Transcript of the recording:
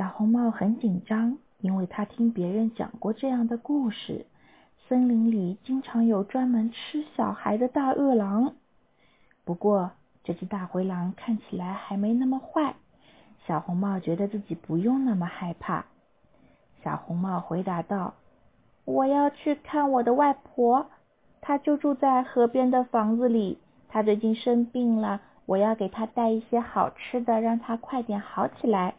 小红帽很紧张，因为他听别人讲过这样的故事，森林里经常有专门吃小孩的大恶狼。不过这只大灰狼看起来还没那么坏，小红帽觉得自己不用那么害怕。小红帽回答道：我要去看我的外婆，她就住在河边的房子里，她最近生病了，我要给她带一些好吃的，让她快点好起来。